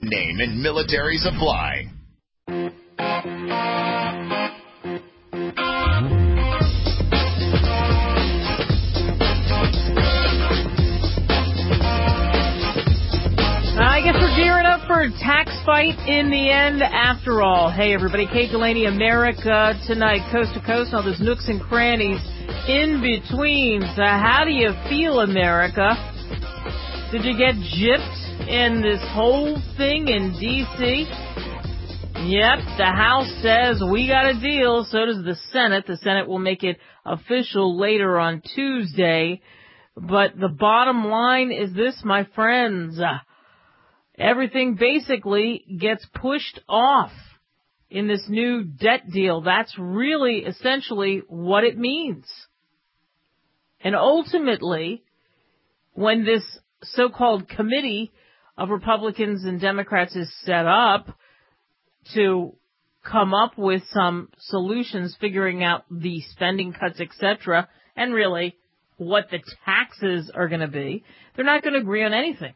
name in military supply. I guess we're gearing up for a tax fight in the end after all. Hey, everybody. Kate Delaney, America Tonight, coast to coast, all those nooks and crannies in between. So how do you feel, America? Did you get gypped in this whole thing in D.C.? Yep, the House says we got a deal. So does the Senate. The Senate will make it official later on Tuesday. But the bottom line is this, my friends. Everything basically gets pushed off in this new debt deal. That's really essentially what it means. And ultimately, when this so-called committee of Republicans and Democrats is set up to come up with some solutions, figuring out the spending cuts, etc., and really what the taxes are going to be, they're not going to agree on anything.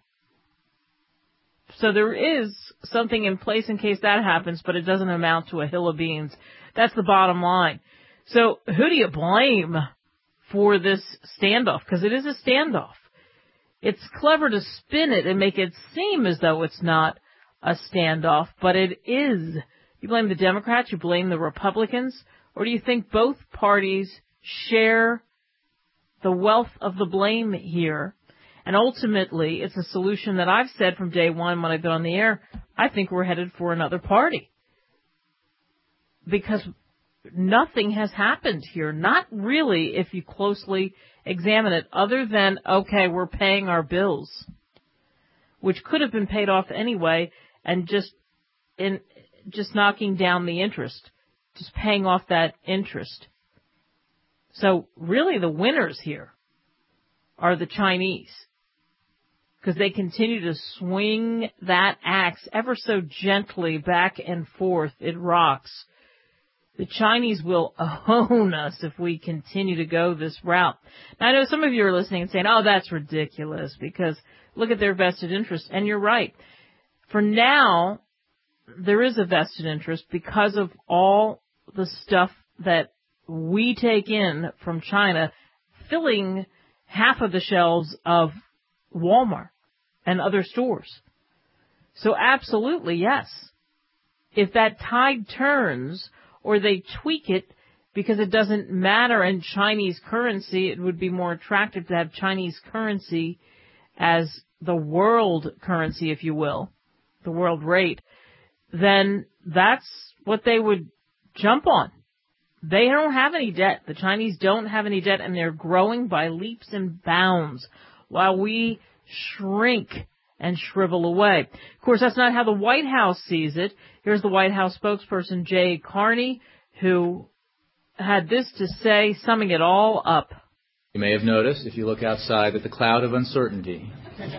So there is something in place in case that happens, but it doesn't amount to a hill of beans. That's the bottom line. So who do you blame for this standoff? Because it is a standoff. It's clever to spin it and make it seem as though it's not a standoff, but it is. You blame the Democrats, you blame the Republicans, or do you think both parties share the wealth of the blame here? And ultimately, it's a solution that I've said from day one when I've been on the air, I think we're headed for another party. Because nothing has happened here. Not really, if you closely examine it, other than, okay, we're paying our bills, which could have been paid off anyway, and just knocking down the interest, just paying off that interest. So really the winners here are the Chinese, because they continue to swing that axe ever so gently back and forth. It rocks. The Chinese will own us if we continue to go this route. Now, I know some of you are listening and saying, oh, that's ridiculous, because look at their vested interest. And you're right. For now, there is a vested interest because of all the stuff that we take in from China, filling half of the shelves of Walmart and other stores. So absolutely, yes. If that tide turns or they tweak it because it doesn't matter in Chinese currency, it would be more attractive to have Chinese currency as the world currency, if you will, the world rate, then that's what they would jump on. They don't have any debt. The Chinese don't have any debt, and they're growing by leaps and bounds while we shrink and shrivel away. Of course, that's not how the White House sees it. Here's the White House spokesperson, Jay Carney, who had this to say, summing it all up. You may have noticed, if you look outside, that the cloud of uncertainty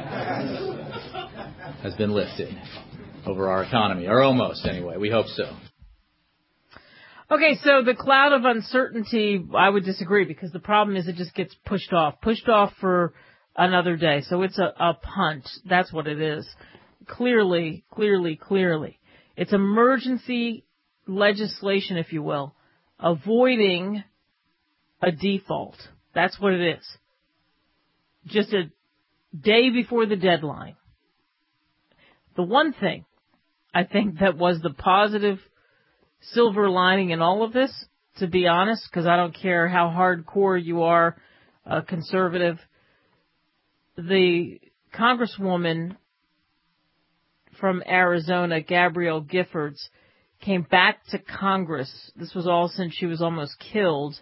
has been lifted over our economy, or almost anyway. We hope so. Okay, so the cloud of uncertainty, I would disagree, because the problem is it just gets pushed off for another day. So it's a punt. That's what it is. Clearly. It's emergency legislation, if you will, avoiding a default. That's what it is. Just a day before the deadline. The one thing I think that was the positive silver lining in all of this, to be honest, because I don't care how hardcore you are, conservative, the Congresswoman from Arizona, Gabrielle Giffords, came back to Congress. This was all since she was almost killed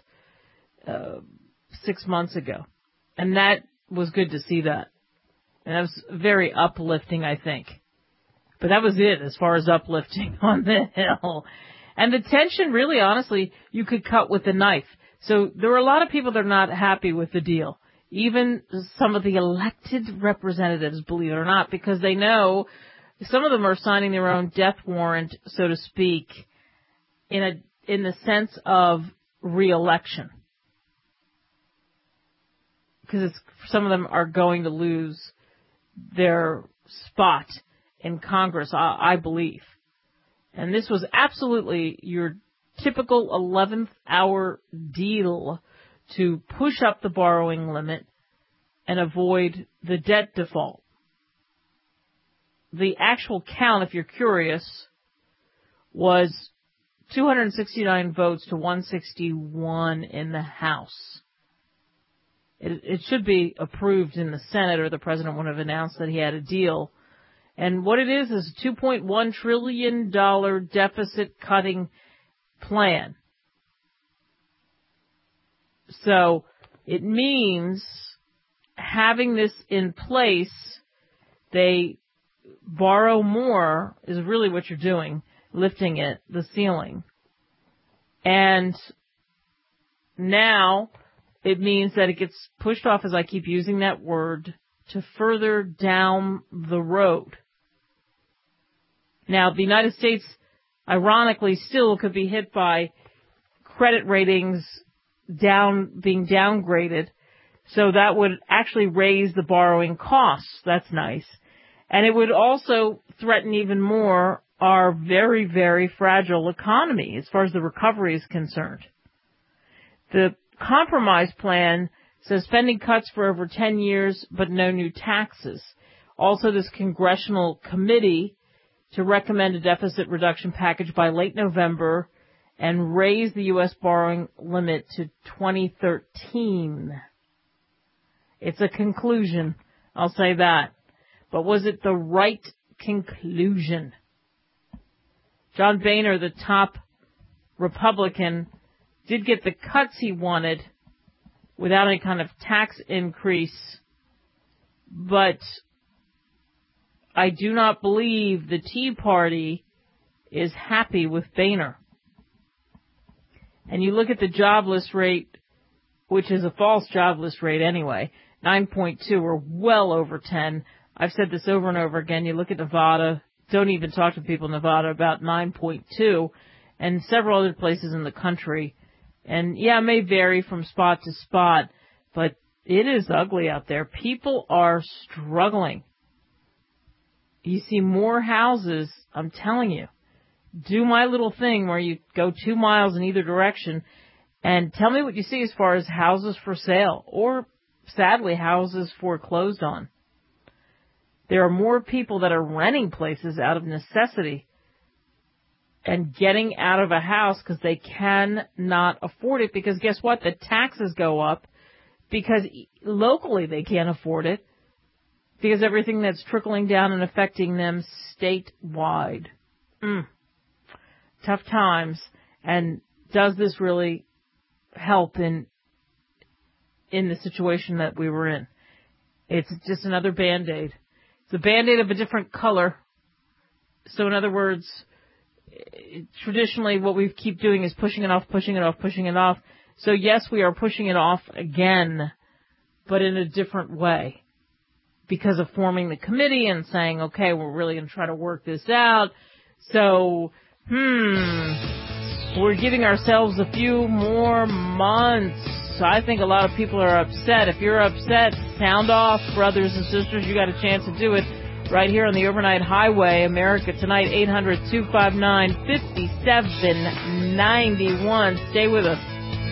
6 months ago. And that was good to see that. And that was very uplifting, I think. But that was it as far as uplifting on the Hill. And the tension, really, honestly, you could cut with a knife. So there were a lot of people that are not happy with the deal. Even some of the elected representatives, believe it or not, because they know some of them are signing their own death warrant, so to speak, in the sense of re-election. Because some of them are going to lose their spot in Congress, I believe. And this was absolutely your typical 11th hour deal to push up the borrowing limit and avoid the debt default. The actual count, if you're curious, was 269 votes to 161 in the House. It should be approved in the Senate, or the president would have announced that he had a deal. And what it is a $2.1 trillion deficit cutting plan. So it means having this in place, they borrow more is really what you're doing, lifting it, the ceiling. And now it means that it gets pushed off, as I keep using that word, to further down the road. Now, the United States, ironically, still could be hit by credit ratings being downgraded. So that would actually raise the borrowing costs. That's nice. And it would also threaten even more our very, very fragile economy as far as the recovery is concerned. The compromise plan says spending cuts for over 10 years, but no new taxes. Also, this congressional committee to recommend a deficit reduction package by late November and raise the U.S. borrowing limit to 2013. It's a conclusion, I'll say that. But was it the right conclusion? John Boehner, the top Republican, did get the cuts he wanted without any kind of tax increase, but I do not believe the Tea Party is happy with Boehner. And you look at the jobless rate, which is a false jobless rate anyway, 9.2 or well over 10. I've said this over and over again. You look at Nevada, don't even talk to people in Nevada, about 9.2, and several other places in the country. And yeah, it may vary from spot to spot, but it is ugly out there. People are struggling. You see more houses, I'm telling you. Do my little thing where you go 2 miles in either direction and tell me what you see as far as houses for sale or, sadly, houses foreclosed on. There are more people that are renting places out of necessity and getting out of a house because they cannot afford it, because guess what? The taxes go up because locally they can't afford it, because everything that's trickling down and affecting them statewide. Tough times. And does this really help in the situation that we were in? It's just another Band-Aid. It's a Band-Aid of a different color. So in other words, traditionally what we keep doing is pushing it off, pushing it off, pushing it off. So yes, we are pushing it off again, but in a different way, because of forming the committee and saying, okay, we're really going to try to work this out. So, we're giving ourselves a few more months. I think a lot of people are upset. If you're upset, sound off, brothers and sisters. You got a chance to do it right here on the Overnight Highway. America Tonight, 800-259-5791. Stay with us.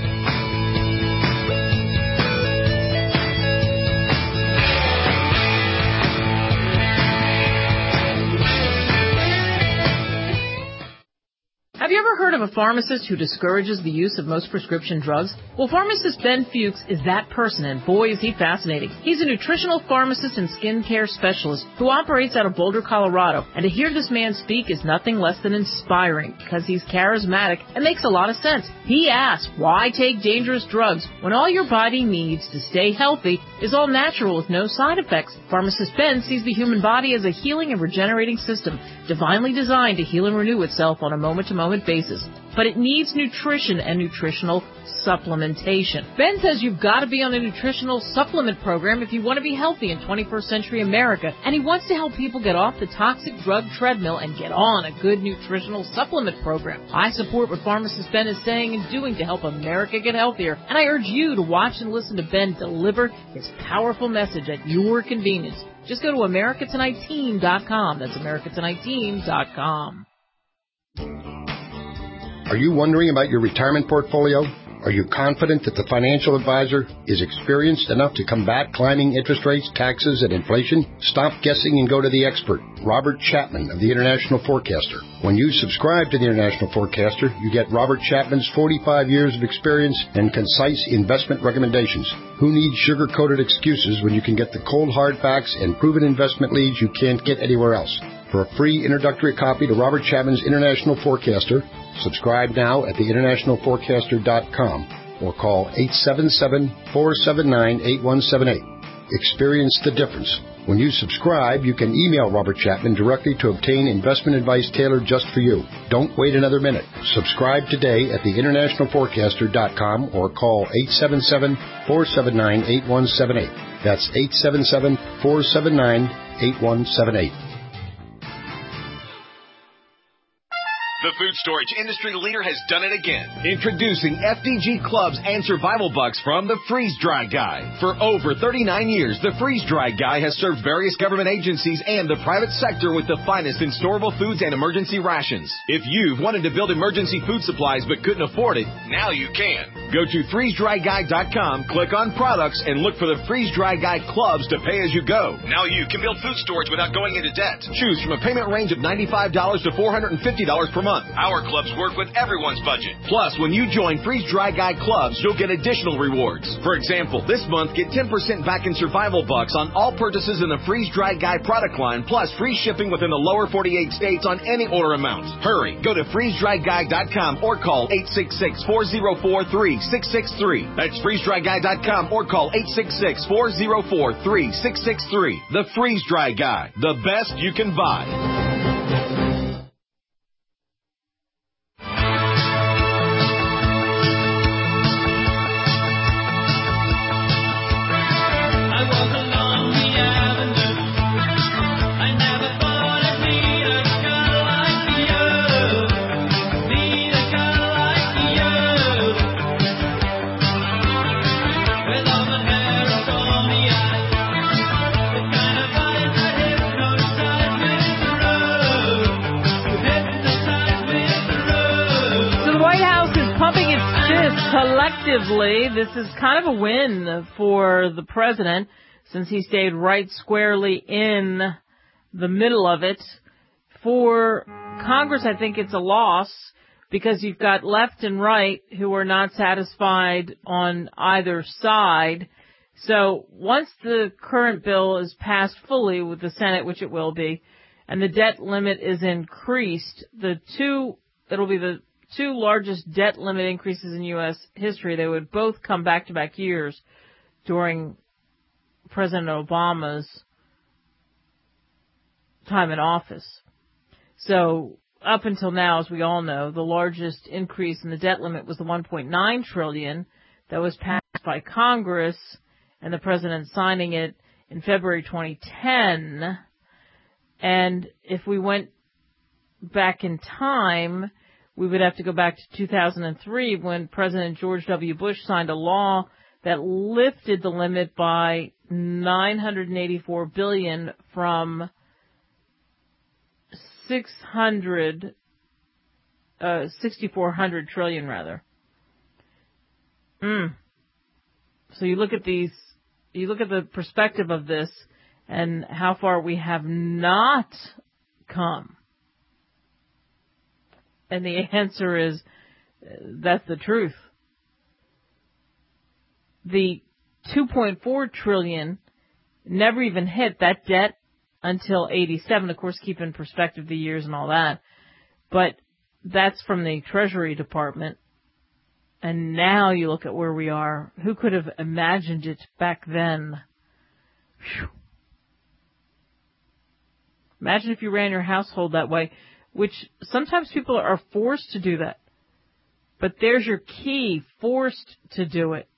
Have you ever heard of a pharmacist who discourages the use of most prescription drugs? Well, pharmacist Ben Fuchs is that person, and boy, is he fascinating. He's a nutritional pharmacist and skincare specialist who operates out of Boulder, Colorado. And to hear this man speak is nothing less than inspiring, because he's charismatic and makes a lot of sense. He asks, why take dangerous drugs when all your body needs to stay healthy is all natural with no side effects? Pharmacist Ben sees the human body as a healing and regenerating system, divinely designed to heal and renew itself on a moment-to-moment basis. but it needs nutrition and nutritional supplementation. Ben says you've got to be on a nutritional supplement program if you want to be healthy in 21st century America, and he wants to help people get off the toxic drug treadmill and get on a good nutritional supplement program. I support what pharmacist Ben is saying and doing to help America get healthier, and I urge you to watch and listen to Ben deliver his powerful message at your convenience. Just go to AmericaTonightTeam.com. That's AmericaTonightTeam.com. Are you wondering about your retirement portfolio? Are you confident that the financial advisor is experienced enough to combat climbing interest rates, taxes, and inflation? Stop guessing and go to the expert, Robert Chapman of the International Forecaster. When you subscribe to the International Forecaster, you get Robert Chapman's 45 years of experience and concise investment recommendations. Who needs sugar-coated excuses when you can get the cold hard facts and proven investment leads you can't get anywhere else? For a free introductory copy to Robert Chapman's International Forecaster, subscribe now at theinternationalforecaster.com or call 877-479-8178. Experience the difference. When you subscribe, you can email Robert Chapman directly to obtain investment advice tailored just for you. Don't wait another minute. Subscribe today at theinternationalforecaster.com or call 877-479-8178. That's 877-479-8178. The food storage industry leader has done it again. Introducing FDG Clubs and Survival Bucks from the Freeze Dry Guy. For over 39 years, the Freeze Dry Guy has served various government agencies and the private sector with the finest in storable foods and emergency rations. If you've wanted to build emergency food supplies but couldn't afford it, now you can. Go to freezedryguy.com, click on products, and look for the Freeze Dry Guy Clubs to pay as you go. Now you can build food storage without going into debt. Choose from a payment range of $95 to $450 per month. Our clubs work with everyone's budget. Plus, when you join Freeze Dry Guy Clubs, you'll get additional rewards. For example, this month, get 10% back in Survival Bucks on all purchases in the Freeze Dry Guy product line, plus free shipping within the lower 48 states on any order amount. Hurry, go to freezedryguy.com or call 866-404-3663. That's freezedryguy.com or call 866-404-3663. The Freeze Dry Guy, the best you can buy. Collectively, this is kind of a win for the president since he stayed right squarely in the middle of it. For Congress, I think it's a loss because you've got left and right who are not satisfied on either side. So once the current bill is passed fully with the Senate, which it will be, and the debt limit is increased, it'll be the two largest debt limit increases in U.S. history. They would both come back-to-back years during President Obama's time in office. So up until now, as we all know, the largest increase in the debt limit was the $1.9 trillion that was passed by Congress and the president signing it in February 2010. And if we went back in time, we would have to go back to 2003 when President George W. Bush signed a law that lifted the limit by $984 billion from $6,400 trillion rather. So you look at the perspective of this and how far we have not come. And the answer is, that's the truth. The $2.4 trillion never even hit that debt until 87. Of course, keep in perspective the years and all that. But that's from the Treasury Department. And now you look at where we are. Who could have imagined it back then? Whew. Imagine if you ran your household that way. Which sometimes people are forced to do that. But there's your key, forced to do it.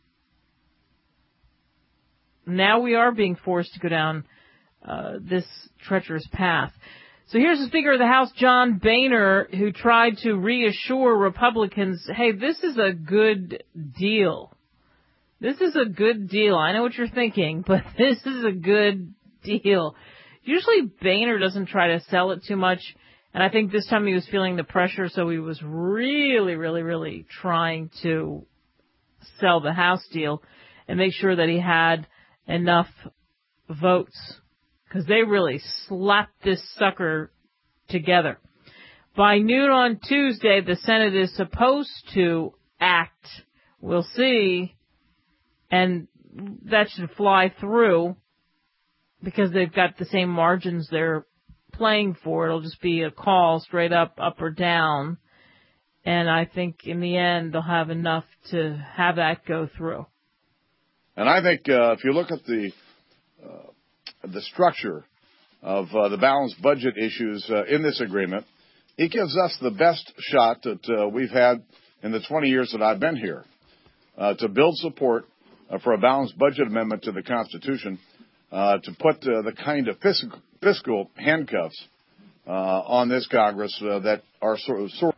Now we are being forced to go down this treacherous path. So here's the Speaker of the House, John Boehner, who tried to reassure Republicans, hey, this is a good deal. This is a good deal. I know what you're thinking, but this is a good deal. Usually Boehner doesn't try to sell it too much, and I think this time he was feeling the pressure, so he was really, really, really trying to sell the House deal and make sure that he had enough votes, because they really slapped this sucker together. By noon on Tuesday, the Senate is supposed to act. We'll see. And that should fly through because they've got the same margins they're playing for. It'll just be a call straight up or down. And I think in the end, they'll have enough to have that go through. And I think if you look at the structure of the balanced budget issues in this agreement, it gives us the best shot that we've had in the 20 years that I've been here to build support for a balanced budget amendment to the Constitution, to put the kind of fiscal handcuffs on this Congress that are sort of.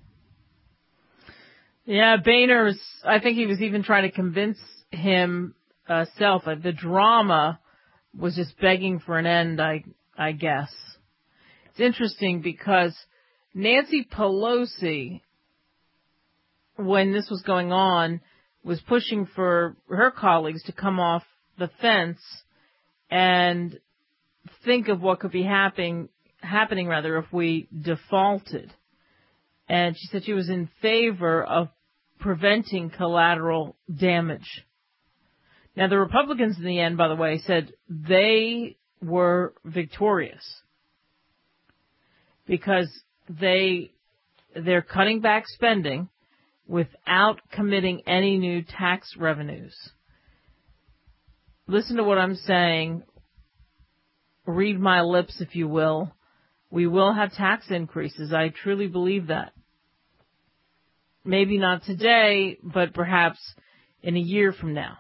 Yeah, Boehner, I think he was even trying to convince himself. The drama was just begging for an end, I guess. It's interesting because Nancy Pelosi, when this was going on, was pushing for her colleagues to come off the fence and think of what could be happening if we defaulted. And she said she was in favor of preventing collateral damage. Now, the Republicans in the end, by the way, said they were victorious because they're cutting back spending without committing any new tax revenues. Listen to what I'm saying. Read my lips, if you will. We will have tax increases. I truly believe that. Maybe not today, but perhaps in a year from now.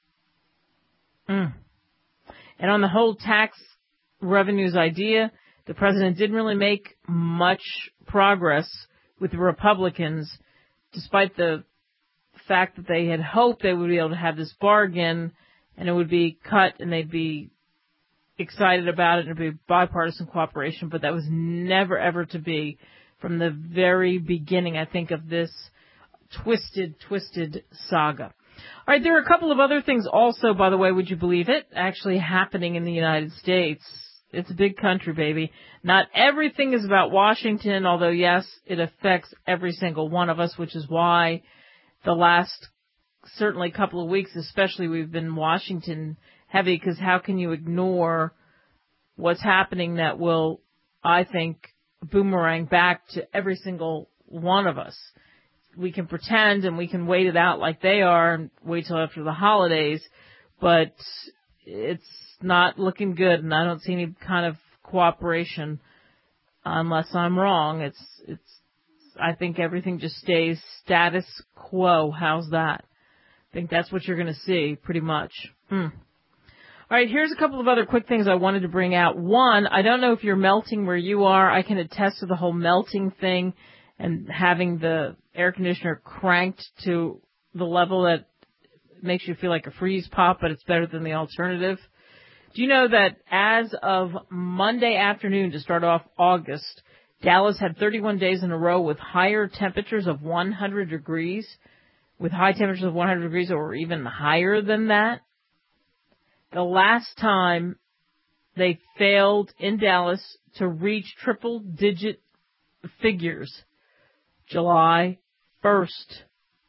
And on the whole tax revenues idea, the president didn't really make much progress with the Republicans, despite the fact that they had hoped they would be able to have this bargain and it would be cut and they'd be excited about it and it would be bipartisan cooperation, but that was never ever to be from the very beginning, I think, of this twisted saga. All right, there are a couple of other things also, by the way, would you believe it, actually happening in the United States. It's a big country, baby. Not everything is about Washington, although, yes, it affects every single one of us, which is why the last, certainly couple of weeks, especially, we've been Washington heavy, because how can you ignore what's happening that will, I think, boomerang back to every single one of us. We can pretend and we can wait it out like they are and wait till after the holidays, but it's not looking good, and I don't see any kind of cooperation unless I'm wrong. I think everything just stays status quo. How's that? I think that's what you're going to see pretty much. All right, here's a couple of other quick things I wanted to bring out. One, I don't know if you're melting where you are. I can attest to the whole melting thing and having the air conditioner cranked to the level that makes you feel like a freeze pop, but it's better than the alternative. Do you know that as of Monday afternoon to start off August, Dallas had 31 days in a row with higher temperatures of 100 degrees, with high temperatures of 100 degrees or even higher than that? The last time they failed in Dallas to reach triple-digit figures, July 1st.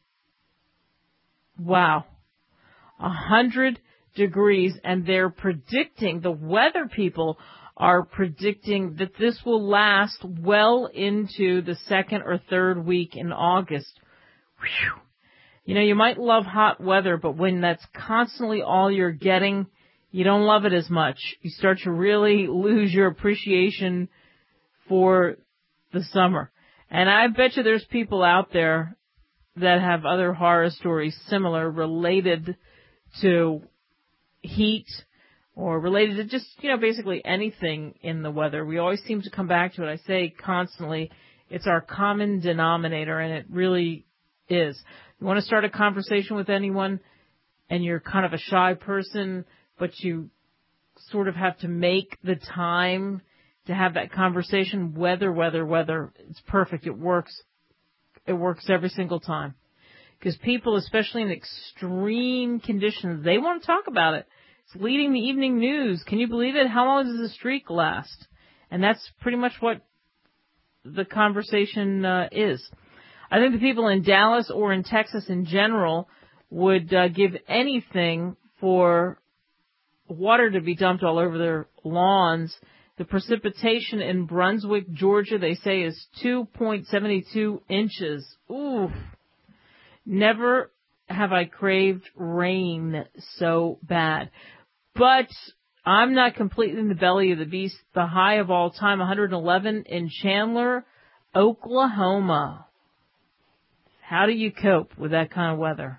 Wow. 100 degrees, and they're predicting, the weather people are predicting that this will last well into the second or third week in August. Whew. You know, you might love hot weather, but when that's constantly all you're getting, you don't love it as much. You start to really lose your appreciation for the summer. And I bet you there's people out there that have other horror stories similar related to heat or related to just, basically anything in the weather. We always seem to come back to it. I say constantly, it's our common denominator, and it really is. You want to start a conversation with anyone, and you're kind of a shy person, but you sort of have to make the time to have that conversation. Weather. It's perfect. It works. It works every single time. Because people, especially in extreme conditions, they want to talk about it. It's leading the evening news. Can you believe it? How long does the streak last? And that's pretty much what the conversation is. I think the people in Dallas or in Texas in general would give anything for water to be dumped all over their lawns. The precipitation in Brunswick, Georgia, they say is 2.72 inches. Ooh. Never have I craved rain so bad. But I'm not completely in the belly of the beast. The high of all time, 111 in Chandler, Oklahoma. How do you cope with that kind of weather?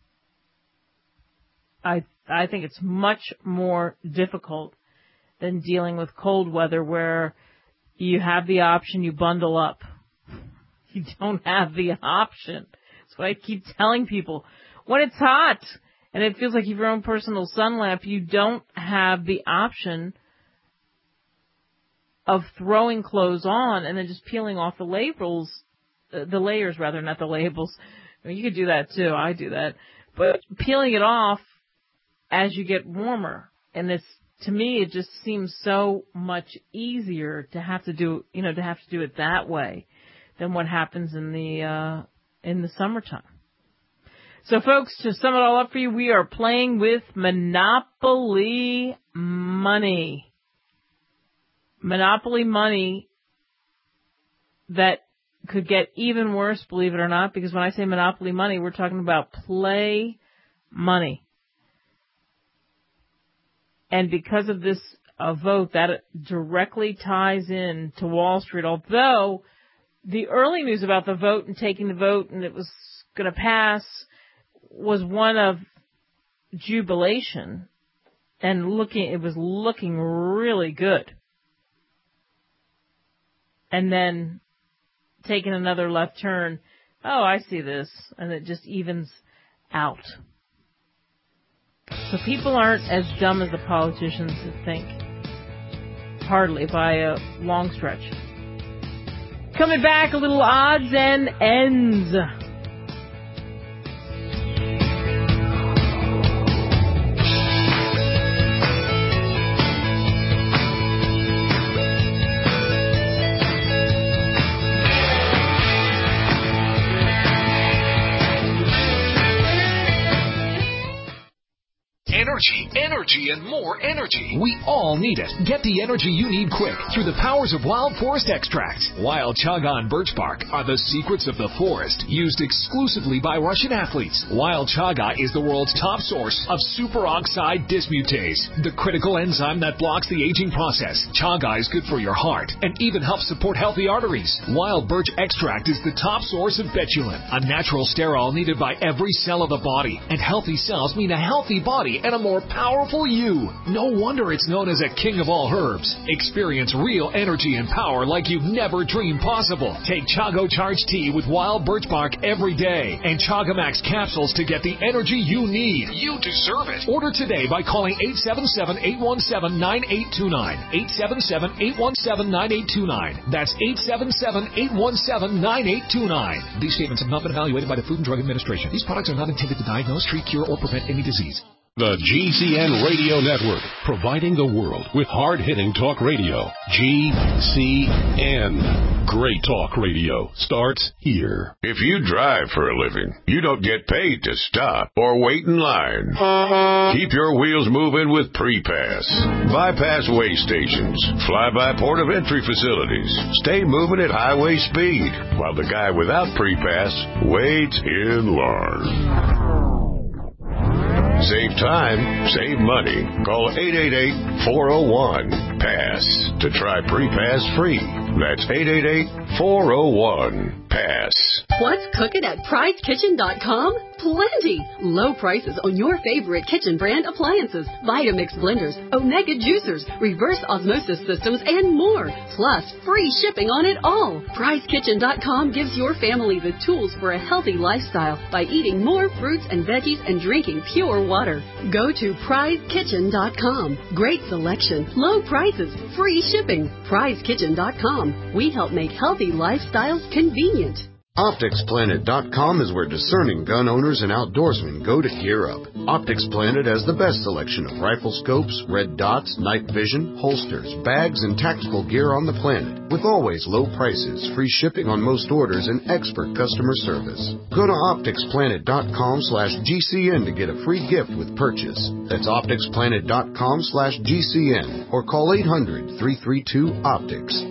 I think it's much more difficult than dealing with cold weather where you have the option, you bundle up. You don't have the option. That's what I keep telling people. When it's hot and it feels like you've your own personal sun lamp, you don't have the option of throwing clothes on and then just peeling off the layers, not the labels. I mean, you could do that too. I do that. But peeling it off as you get warmer. And to me, it just seems so much easier to have to do it that way than what happens in the summertime. So folks, to sum it all up for you, we are playing with Monopoly money. Monopoly money that could get even worse, believe it or not, because when I say Monopoly money, we're talking about play money. And because of this vote, that directly ties in to Wall Street. Although the early news about the vote and taking the vote and it was going to pass was one of jubilation and it was looking really good. And then taking another left turn, oh, I see this, and it just evens out. So people aren't as dumb as the politicians think. Hardly, by a long stretch. Coming back, a little odds and ends. Energy, and more energy. We all need it. Get the energy you need quick through the powers of Wild Forest Extracts. Wild Chaga and birch bark are the secrets of the forest, used exclusively by Russian athletes. Wild Chaga is the world's top source of superoxide dismutase, the critical enzyme that blocks the aging process. Chaga is good for your heart and even helps support healthy arteries. Wild birch extract is the top source of betulin, a natural sterol needed by every cell of the body. And healthy cells mean a healthy body and a more powerful you. No wonder it's known as a king of all herbs. Experience real energy and power like you've never dreamed possible. Take Chago Charge Tea with wild birch bark every day and Chagamax capsules to get the energy you need. You deserve it. Order today by calling 877-817-9829. 877-817-9829. That's 877-817-9829. These statements have not been evaluated by the Food and Drug Administration. These products are not intended to diagnose, treat, cure, or prevent any disease. The GCN Radio Network, providing the world with hard-hitting talk radio. GCN. Great talk radio starts here. If you drive for a living, you don't get paid to stop or wait in line. Keep your wheels moving with Pre-Pass. Bypass way stations, fly-by port of entry facilities. Stay moving at highway speed while the guy without Pre-Pass waits in line. Save time, save money. Call 888-401-PASS to try Pre-Pass free. That's 888-401-PASS. What's cooking at PrideKitchen.com? Plenty! Low prices on your favorite kitchen brand appliances, Vitamix blenders, Omega juicers, reverse osmosis systems, and more. Plus, free shipping on it all. PrideKitchen.com gives your family the tools for a healthy lifestyle by eating more fruits and veggies and drinking pure water. Go to PrideKitchen.com. Great selection, low prices, free shipping. PrideKitchen.com. We help make healthy lifestyles convenient. OpticsPlanet.com is where discerning gun owners and outdoorsmen go to gear up. Optics Planet has the best selection of rifle scopes, red dots, night vision, holsters, bags, and tactical gear on the planet, with always low prices, free shipping on most orders, and expert customer service. Go to OpticsPlanet.com/GCN to get a free gift with purchase. That's OpticsPlanet.com/GCN or call 800-332-OPTICS,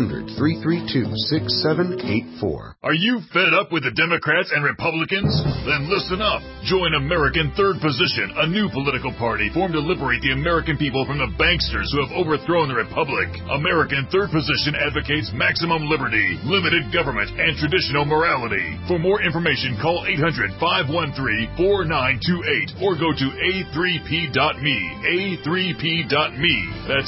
800-332-6784. Are you fed up with the Democrats and Republicans? Then listen up. Join American Third Position, a new political party formed to liberate the American people from the banksters who have overthrown the Republic. American Third Position advocates maximum liberty, limited government, and traditional morality. For more information, call 800-513-4928 or go to a3p.me, a3p.me. That's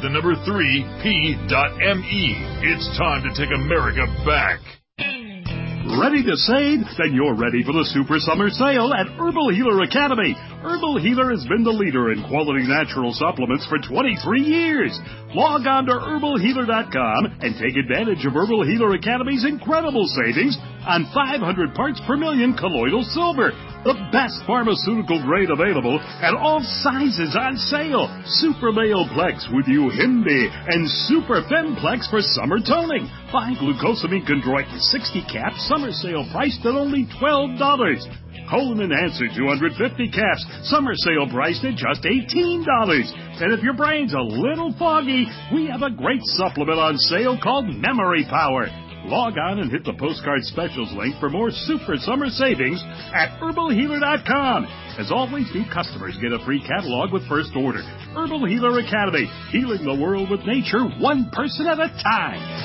A3P.me. It's time to take America back. Ready to save? Then you're ready for the Super Summer Sale at Herbal Healer Academy. Herbal Healer has been the leader in quality natural supplements for 23 years. Log on to herbalhealer.com and take advantage of Herbal Healer Academy's incredible savings on 500 parts per million colloidal silver, the best pharmaceutical grade available, and all sizes on sale. Super Male Plex with Uhimbi and Super Femplex for summer toning. Buy glucosamine chondroit 60 caps, summer sale priced at only $12. Colon Enhancer 250 caps, summer sale priced at just $18. And if your brain's a little foggy, we have a great supplement on sale called Memory Power. Log on and hit the postcard specials link for more super summer savings at herbalhealer.com. As always, new customers get a free catalog with first order. Herbal Healer Academy, healing the world with nature one person at a time.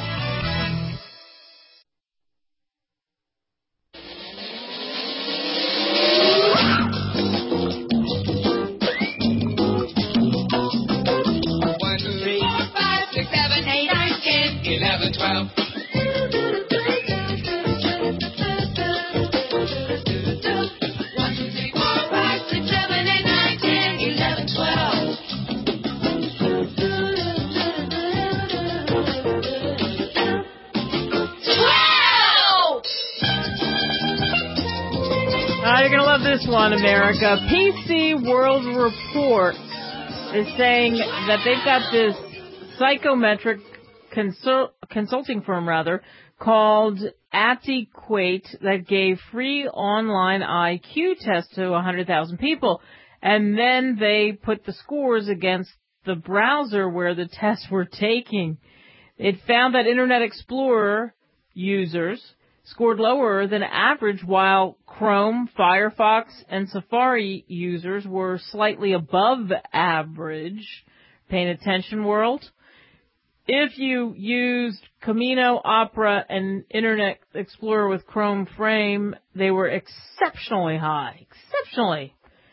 You're going to love this one, America. PC World Report is saying that they've got this psychometric consulting firm, called Attiquate that gave free online IQ tests to 100,000 people. And then they put the scores against the browser where the tests were taking. It found that Internet Explorer users scored lower than average, while Chrome, Firefox, and Safari users were slightly above average. Paying attention, world? If you used Camino, Opera, and Internet Explorer with Chrome Frame, they were exceptionally high. Exceptionally.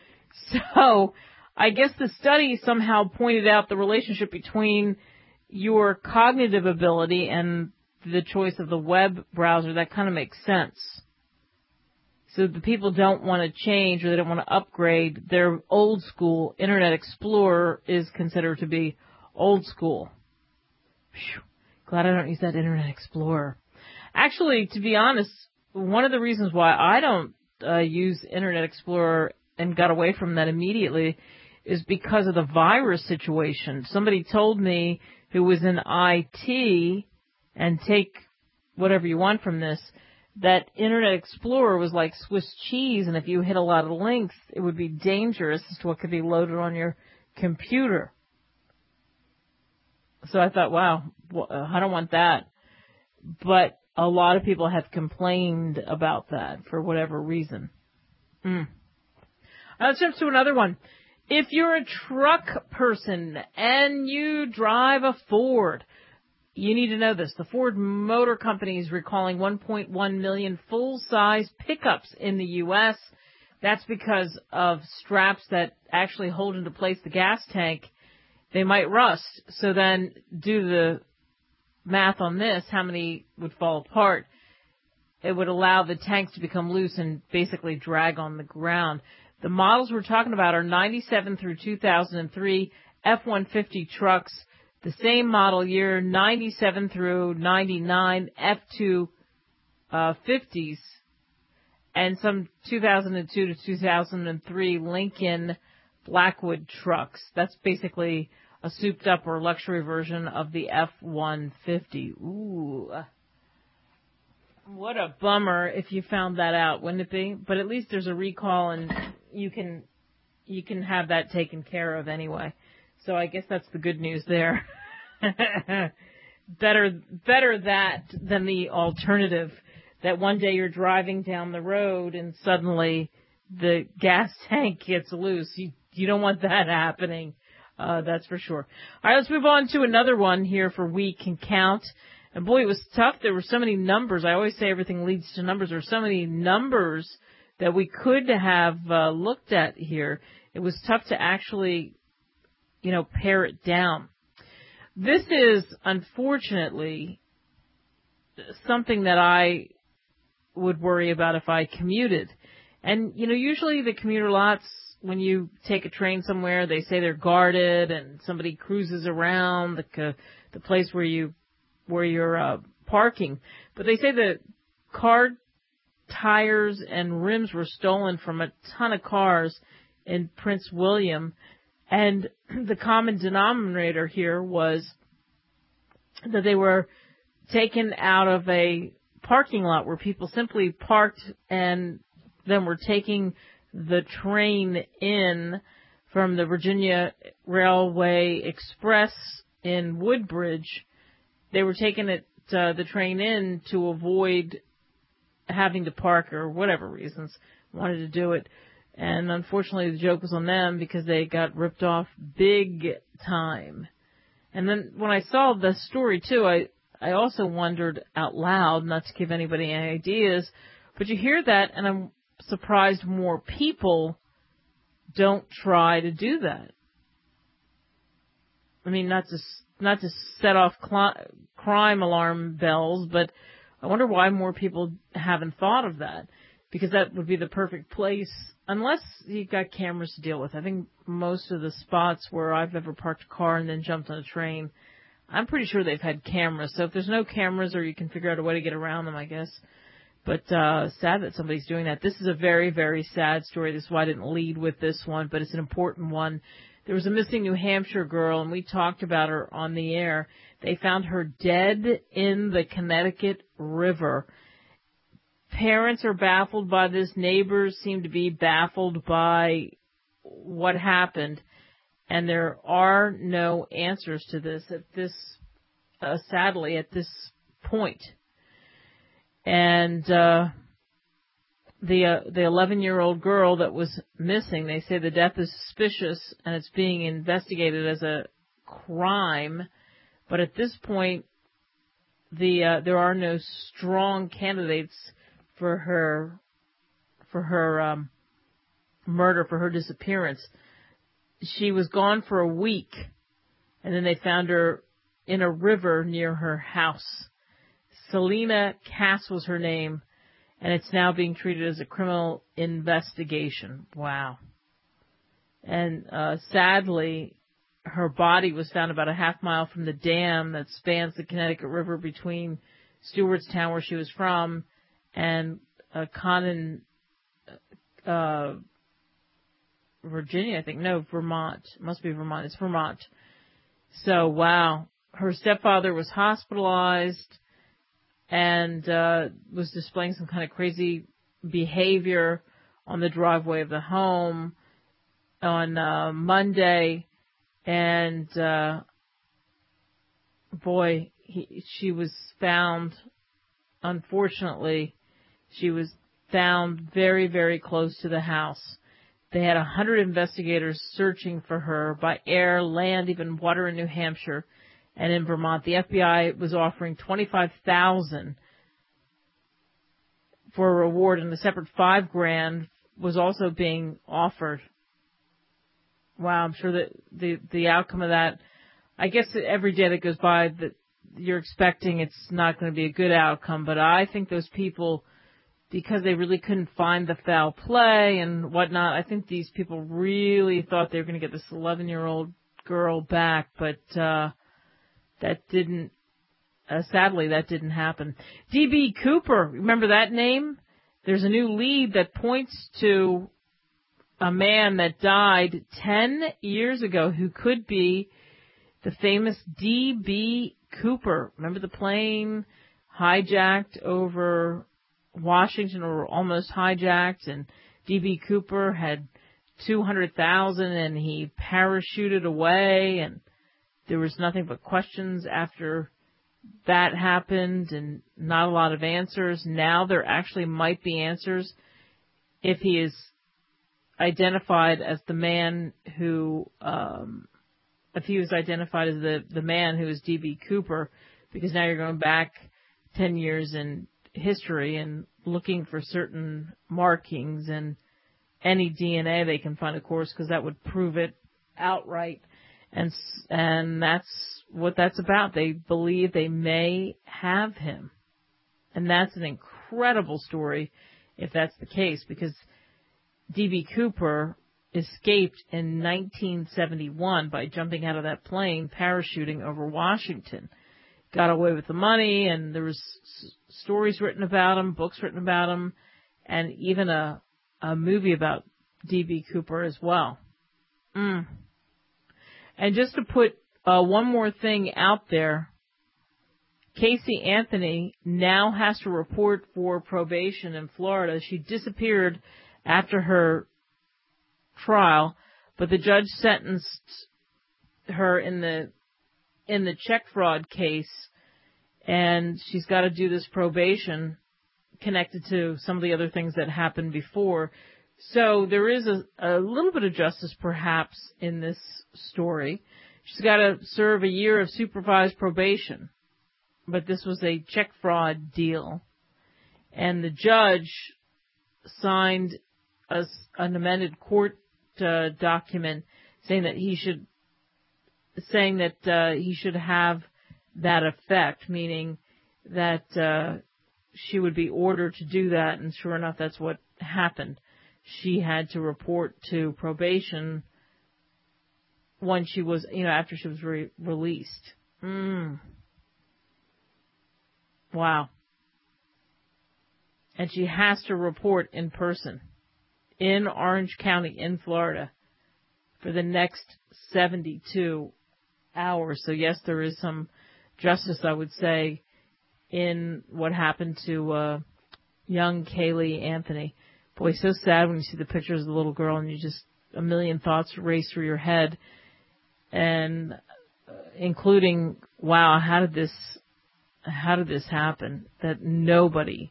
So, I guess the study somehow pointed out the relationship between your cognitive ability and the choice of the web browser. That kind of makes sense. So the people don't want to change, or they don't want to upgrade. Their old school Internet Explorer is considered to be old school. Whew. Glad I don't use that Internet Explorer. Actually, to be honest, one of the reasons why I don't use Internet Explorer and got away from that immediately is because of the virus situation. Somebody told me, who was in IT, and take whatever you want from this, that Internet Explorer was like Swiss cheese, and if you hit a lot of links, it would be dangerous as to what could be loaded on your computer. So I thought, wow, I don't want that. But a lot of people have complained about that for whatever reason. Let's jump to another one. If you're a truck person and you drive a Ford, You need to know this. The Ford Motor Company is recalling 1.1 million full-size pickups in the U.S. That's because of straps that actually hold into place the gas tank. They might rust. So then do the math on this, how many would fall apart. It would allow the tanks to become loose and basically drag on the ground. The models we're talking about are 97 through 2003 F-150 trucks, the same model year, 97 through 99 F-250s, and some 2002 to 2003 Lincoln Blackwood trucks. That's basically a souped-up or luxury version of the F-150. Ooh. What a bummer if you found that out, wouldn't it be? But at least there's a recall and you can have that taken care of anyway. So I guess that's the good news there. Better that than the alternative that one day you're driving down the road and suddenly the gas tank gets loose. You don't want that happening. That's for sure. All right, let's move on to another one here for We Can Count. And boy, it was tough. There were so many numbers. I always say everything leads to numbers. There were so many numbers that we could have looked at here. It was tough to actually, pare it down. This is, unfortunately, something that I would worry about if I commuted. And, usually the commuter lots, when you take a train somewhere, they say they're guarded and somebody cruises around the place where you're parking. But they say the car tires and rims were stolen from a ton of cars in Prince William. And the common denominator here was that they were taken out of a parking lot where people simply parked and then were taking the train in from the Virginia Railway Express in Woodbridge. They were taking the train in to avoid having to park or whatever reasons, wanted to do it. And unfortunately, the joke was on them because they got ripped off big time. And then when I saw the story, too, I also wondered out loud, not to give anybody any ideas, but you hear that, and I'm surprised more people don't try to do that. I mean, not to set off crime alarm bells, but I wonder why more people haven't thought of that, because that would be the perfect place, unless you've got cameras to deal with. I think most of the spots where I've ever parked a car and then jumped on a train, I'm pretty sure they've had cameras. So if there's no cameras, or you can figure out a way to get around them, I guess. But sad that somebody's doing that. This is a very, very sad story. This is why I didn't lead with this one, but it's an important one. There was a missing New Hampshire girl, and we talked about her on the air. They found her dead in the Connecticut River. Parents are baffled by this. Neighbors seem to be baffled by what happened. And there are no answers to this at this, sadly, at this point. And the 11-year-old girl that was missing, they say the death is suspicious and it's being investigated as a crime. But at this point, there are no strong candidates for her murder, for her disappearance. She was gone for a week, and then they found her in a river near her house. Selena Cass was her name, and it's now being treated as a criminal investigation. Wow. And sadly, her body was found about a half mile from the dam that spans the Connecticut River between Stewartstown, where she was from, and Connon, Virginia, I think. No, Vermont. It must be Vermont. It's Vermont. So, wow. Her stepfather was hospitalized and was displaying some kind of crazy behavior on the driveway of the home on Monday. And, she was found, unfortunately, she was found very, very close to the house. They had 100 investigators searching for her by air, land, even water in New Hampshire. And in Vermont, the FBI was offering $25,000 for a reward, and a separate $5,000 was also being offered. Wow, I'm sure that the outcome of that, I guess that every day that goes by that you're expecting it's not going to be a good outcome, but I think those people, because they really couldn't find the foul play and whatnot, I think these people really thought they were going to get this 11-year-old girl back, but that didn't, sadly, that didn't happen. D.B. Cooper, remember that name? There's a new lead that points to a man that died 10 years ago who could be the famous D.B. Cooper. Remember the plane hijacked over Washington, or almost hijacked, and D.B. Cooper had $200,000 and he parachuted away, and there was nothing but questions after that happened and not a lot of answers. Now there actually might be answers if he is identified as the man who, if he was identified as the man who is D.B. Cooper, because now you're going back 10 years in history and looking for certain markings and any DNA they can find, of course, because that would prove it outright. And that's what that's about. They believe they may have him. And that's an incredible story if that's the case, because D.B. Cooper escaped in 1971 by jumping out of that plane, parachuting over Washington. Got away with the money, and there was stories written about him, books written about him, and even a movie about D.B. Cooper as well. And just to put one more thing out there, Casey Anthony now has to report for probation in Florida. She disappeared after her trial, but the judge sentenced her in the check fraud case, and she's got to do this probation connected to some of the other things that happened before. So there is a little bit of justice, perhaps, in this story. She's got to serve a year of supervised probation, but this was a check fraud deal. And the judge signed an amended court document saying that he should have that effect, meaning that she would be ordered to do that, and sure enough, that's what happened. She had to report to probation when she was, after she was released. Wow. And she has to report in person in Orange County in Florida for the next 72 hours. So yes, there is some justice, I would say, in what happened to young Kaylee Anthony. Boy, so sad when you see the pictures of the little girl and you just, a million thoughts race through your head. And including, wow, how did this happen? That nobody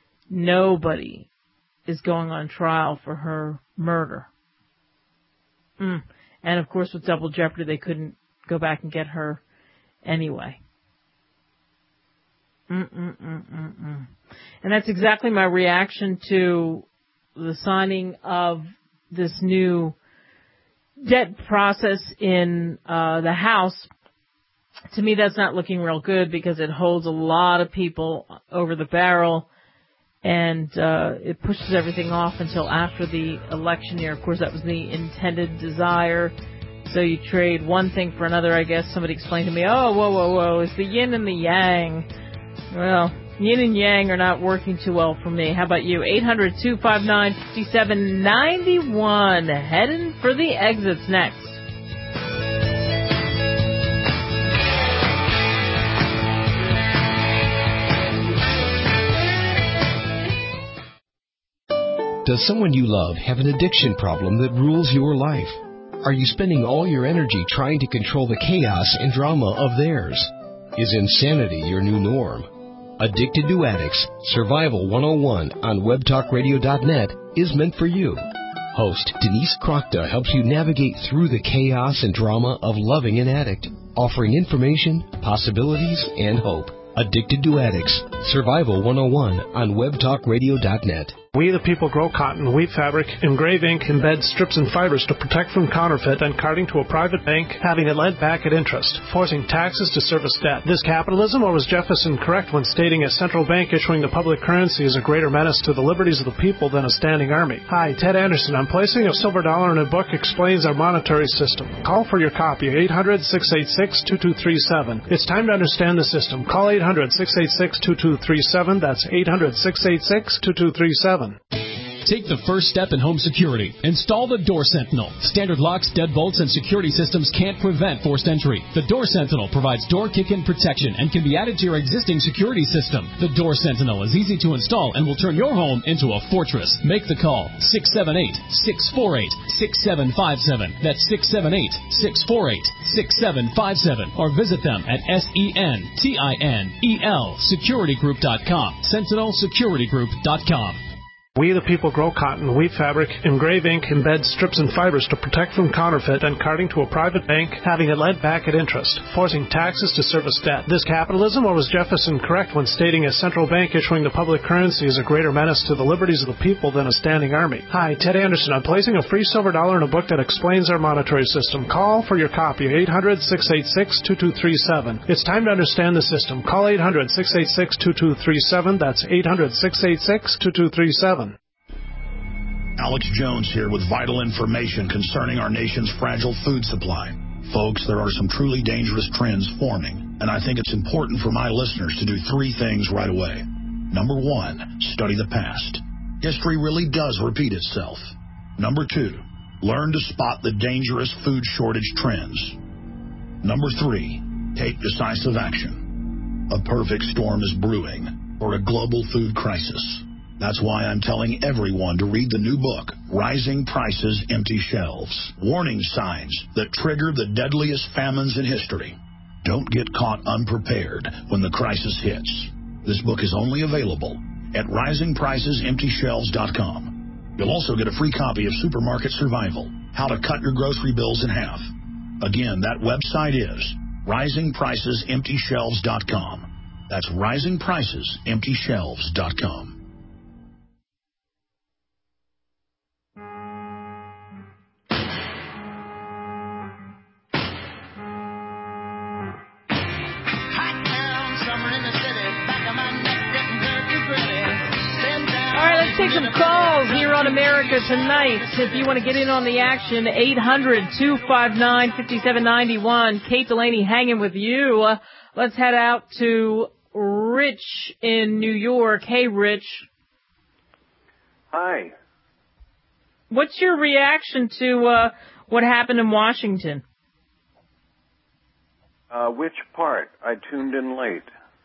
is going on trial for her murder. And of course, with double jeopardy, they couldn't go back and get her anyway. And that's exactly my reaction to the signing of this new debt process in the House. To me, that's not looking real good because it holds a lot of people over the barrel, and it pushes everything off until after the election year. Of course, that was the intended desire. So you trade one thing for another, I guess. Somebody explained to me, whoa, it's the yin and the yang. Well, yin and yang are not working too well for me. How about you? 800-259-5791. Heading for the exits next. Does someone you love have an addiction problem that rules your life? Are you spending all your energy trying to control the chaos and drama of theirs? Is insanity your new norm? Addicted to Addicts, Survival 101 on webtalkradio.net is meant for you. Host Denise Crockta helps you navigate through the chaos and drama of loving an addict. offering information, possibilities, and hope. Addicted to Addicts, Survival 101 on webtalkradio.net. We the People grow cotton, weave fabric, engrave ink, embed strips and fibers to protect from counterfeit and carting to a private bank, having it lent back at interest, forcing taxes to service debt. This capitalism, or was Jefferson correct when stating a central bank issuing the public currency is a greater menace to the liberties of the people than a standing army? Hi, Ted Anderson. I'm placing a silver dollar in a book explains our monetary system. Call for your copy, 800-686-2237. It's time to understand the system. Call 800-686-2237. That's 800-686-2237. Take the first step in home security. Install the Door Sentinel. Standard locks, deadbolts, and security systems can't prevent forced entry. The Door Sentinel provides door kick-in protection and can be added to your existing security system. The Door Sentinel is easy to install and will turn your home into a fortress. Make the call, 678-648-6757. That's 678-648-6757. Or visit them at SENTINEL securitygroup.com. SentinelSecurityGroup.com. We the People grow cotton, weave fabric, engrave ink, embed strips and fibers to protect from counterfeit and carting to a private bank, having it lent back at interest, forcing taxes to service debt. This capitalism, or was Jefferson correct when stating a central bank issuing the public currency is a greater menace to the liberties of the people than a standing army? Hi, Ted Anderson. I'm placing a free silver dollar in a book that explains our monetary system. Call for your copy, 800-686-2237. It's time to understand the system. Call 800-686-2237. That's 800-686-2237. Alex Jones here with vital information concerning our nation's fragile food supply. Folks, there are some truly dangerous trends forming, and I think it's important for my listeners to do three things right away. Number one, study the past. History really does repeat itself. Number two, learn to spot the dangerous food shortage trends. Number three, take decisive action. A perfect storm is brewing for a global food crisis. That's why I'm telling everyone to read the new book, Rising Prices, Empty Shelves. Warning signs that trigger the deadliest famines in history. Don't get caught unprepared when the crisis hits. This book is only available at risingpricesemptyshelves.com. You'll also get a free copy of Supermarket Survival, How to Cut Your Grocery Bills in Half. Again, that website is risingpricesemptyshelves.com. That's risingpricesemptyshelves.com. Take some calls here on America Tonight. If you want to get in on the action, 800-259-5791. Kate Delaney hanging with you. Let's head out to Rich in New York. Hey, Rich. Hi. What's your reaction to what happened in Washington? Which part? I tuned in late.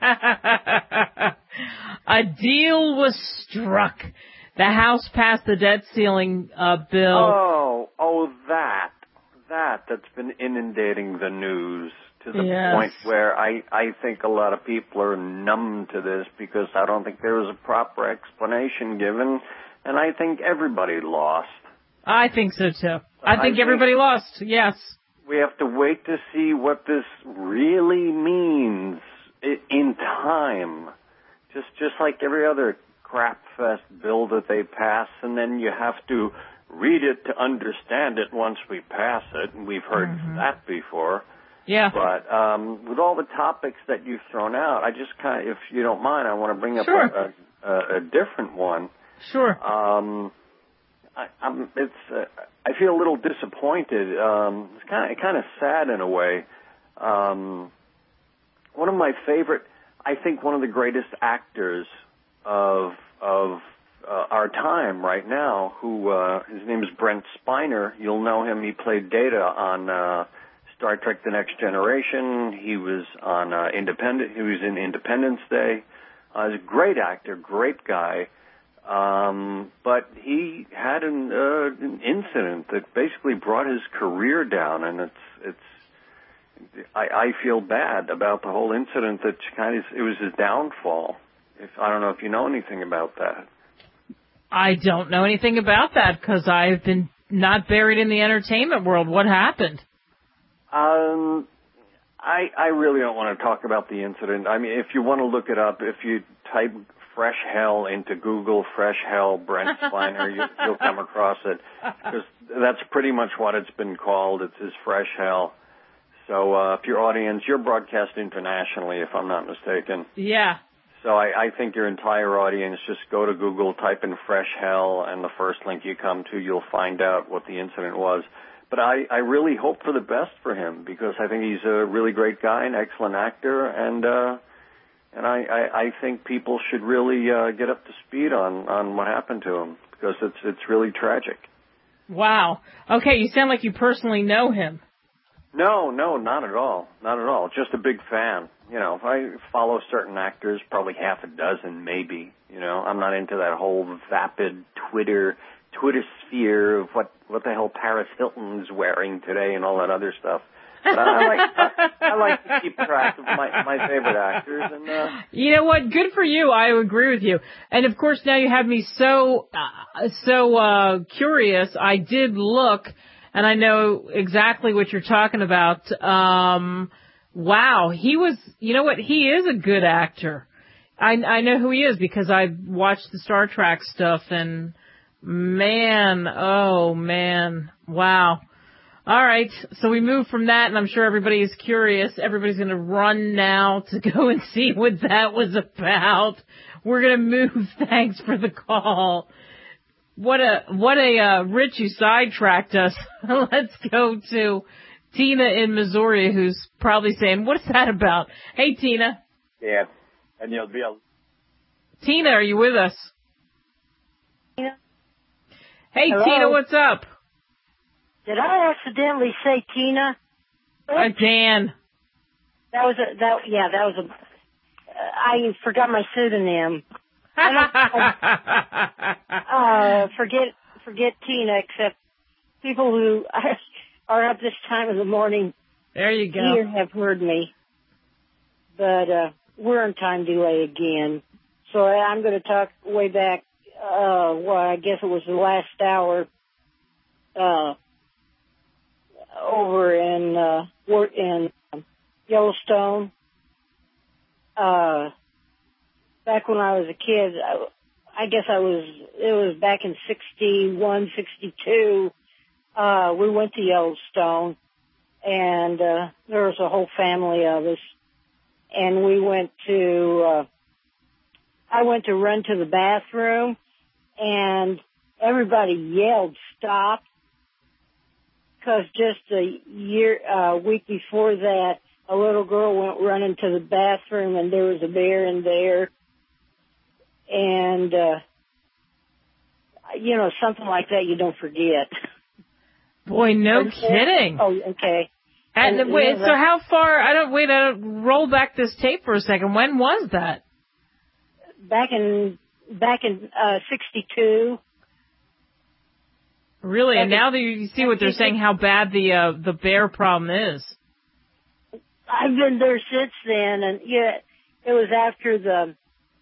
A deal was struck. The House passed the debt ceiling bill. That's been inundating the news to the point where I think a lot of people are numb to this because I don't think there was a proper explanation given, and I think everybody lost. I think so, too. I think everybody lost, yes. We have to wait to see what this really means in time, just like every other crapfest bill that they pass, and then you have to read it to understand it once we pass it, and we've heard that before. Yeah. But with all the topics that you've thrown out, I just kind of, if you don't mind, I want to bring up a different one. Sure. I feel a little disappointed. It's kind of sad in a way. One of my favorite, I think one of the greatest actors of our time right now, who his name is Brent Spiner. You'll know him. He played Data on Star Trek: The Next Generation. He was on He was in Independence Day. He's a great actor, great guy. But he had an incident that basically brought his career down, and I feel bad about the whole incident. That it was his downfall. I don't know if you know anything about that. I don't know anything about that because I've been not buried in the entertainment world. What happened? I I really don't want to talk about the incident. I mean, if you want to look it up, if you type Fresh Hell into Google, Fresh Hell, Brent Spiner, you'll come across it. Because that's pretty much what it's been called. It's Fresh Hell. So if your audience, you're broadcast internationally, if I'm not mistaken. Yeah. So I think your entire audience, just go to Google, type in Fresh Hell, and the first link you come to, you'll find out what the incident was. But I really hope for the best for him, because I think he's a really great guy, an excellent actor, and I think people should really get up to speed on what happened to him, because it's really tragic. Wow. Okay, you sound like you personally know him. No, not at all. Not at all. Just a big fan. You know, I follow certain actors, probably half a dozen maybe. You know, I'm not into that whole vapid Twitter sphere of what the hell Paris Hilton's wearing today and all that other stuff. But I like to keep track of my favorite actors. And you know what? Good for you. I agree with you. And of course, now you have me so curious. I did look, and I know exactly what you're talking about. Wow, he was. You know what? He is a good actor. I know who he is because I watched the Star Trek stuff, and man, oh man, wow. All right, so we move from that, and I'm sure everybody is curious. Everybody's going to run now to go and see what that was about. We're going to move. Thanks for the call. What a Rich, you sidetracked us. Let's go to Tina in Missouri, who's probably saying, "What is that about?" Hey, Tina. Yeah, and you'll be Tina, are you with us? Tina. Hey, Hello? Tina, what's up? Did I accidentally say Tina? Dan. I forgot my pseudonym. Forget Tina, except people who are up this time of the morning. There you go. Here have heard me. But we're in time delay again. So I'm going to talk way back, I guess it was the last hour, over in Yellowstone. Back when I was a kid, I guess it was back in 61, 62, we went to Yellowstone, and there was a whole family of us, and we went to, I went to run to the bathroom, and everybody yelled, "Stop." Because just a week before that, a little girl went running to the bathroom, and there was a bear in there. And, something like that you don't forget. Boy, no kidding. Oh, okay. And wait, so how far, I don't roll back this tape for a second. When was that? Back in 62. Really? And now that you see what they're saying, how bad the bear problem is. I've been there since then, and yeah, it was after the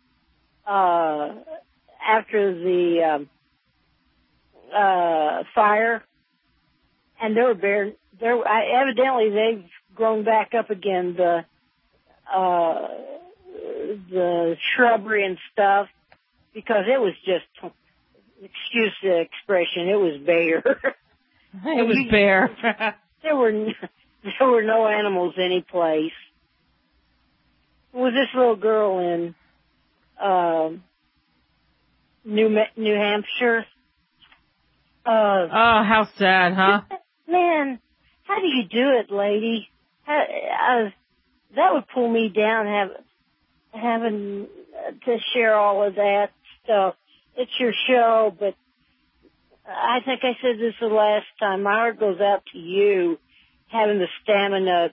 fire, and there were bears. Evidently, they've grown back up again. The shrubbery and stuff, because it was just, excuse the expression, it was bare. It was bare. There were no animals any place. It was this little girl in New Hampshire. Oh, how sad, huh? Man, how do you do it, lady? That would pull me down, having to share all of that stuff. It's your show, but I think I said this the last time. My heart goes out to you, having the stamina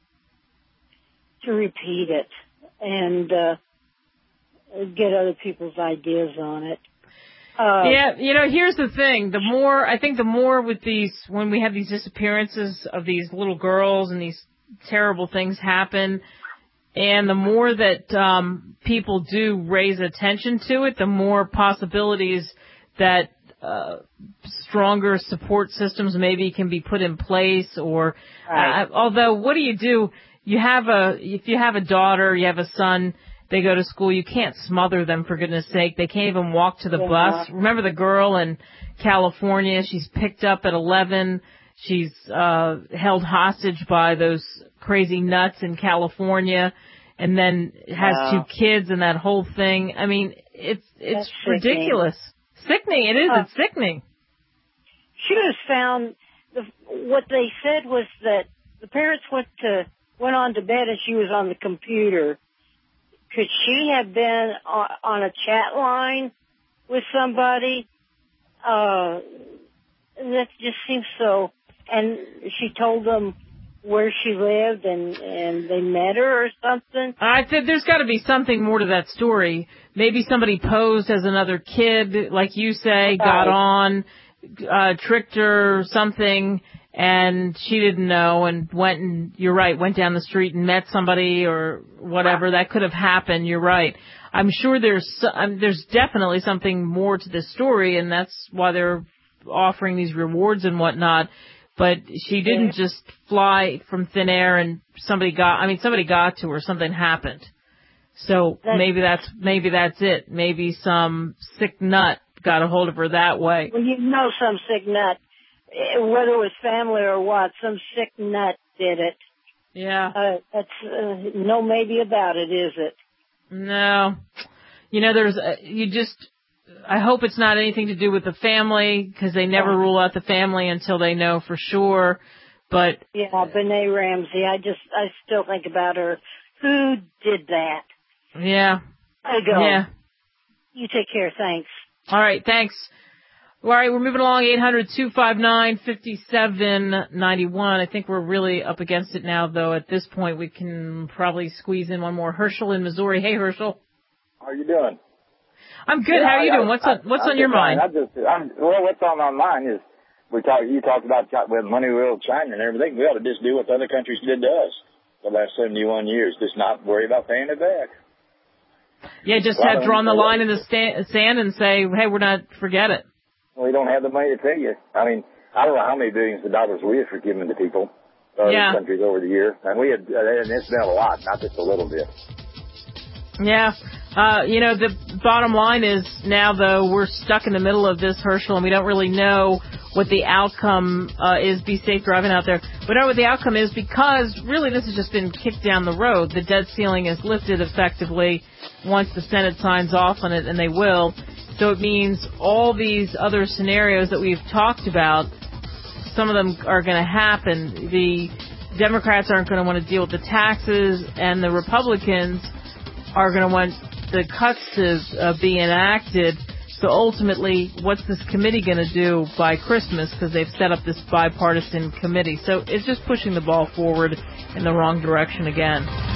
to repeat it and get other people's ideas on it. Yeah, here's the thing. The more with these, when we have these disappearances of these little girls and these terrible things happen, and the more that people do raise attention to it, the more possibilities that stronger support systems maybe can be put in place. Or right. Although, what do? if you have a daughter, you have a son, they go to school, you can't smother them, for goodness sake. They can't even walk to the bus. Remember the girl in California? She's picked up at 11. She's held hostage by those crazy nuts in California, and then has 2 kids and that whole thing. I mean, it's ridiculous. Sickening. It is. It's sickening. She was found. What they said was that the parents went on to bed and she was on the computer. Could she have been on a chat line with somebody? That just seems so. And she told them where she lived and they met her or something. I think there's got to be something more to that story. Maybe somebody posed as another kid, like you say, got on, tricked her or something, and she didn't know and you're right, went down the street and met somebody or whatever. That could have happened. You're right. I'm sure there's definitely something more to this story, and that's why they're offering these rewards and whatnot. But she didn't just fly from thin air and somebody got to her, something happened. So maybe that's it. Maybe some sick nut got a hold of her that way. Well, some sick nut, whether it was family or what, some sick nut did it. Yeah. That's no maybe about it, is it? No. I hope it's not anything to do with the family, because they never rule out the family until they know for sure. But yeah, Benet Ramsey. I still think about her. Who did that? Yeah. I go. Yeah. You take care. Thanks. All right. Thanks. All right. We're moving along. 800-259-5791. I think we're really up against it now, though. At this point, we can probably squeeze in one more. Herschel in Missouri. Hey, Herschel. How are you doing? I'm good. How are you doing? What's on your mind? What's on my mind is you talked about with money rule China and everything. We ought to just do what the other countries did to us the last 71 years. Just not worry about paying it back. Yeah, just have drawn the line in the sand and say, hey, forget it. We don't have the money to pay you. I mean, I don't know how many billions of dollars we have forgiven to people, other countries over the year, and and it's been a lot, not just a little bit. Yeah. The bottom line is now, though, we're stuck in the middle of this, Herschel, and we don't really know what the outcome is. Be safe driving out there. We don't know what the outcome is because, really, this has just been kicked down the road. The debt ceiling is lifted effectively once the Senate signs off on it, and they will. So it means all these other scenarios that we've talked about, some of them are going to happen. The Democrats aren't going to want to deal with the taxes, and the Republicans are going to want the cuts to be enacted. So ultimately, what's this committee going to do by Christmas? Because they've set up this bipartisan committee. So it's just pushing the ball forward in the wrong direction again.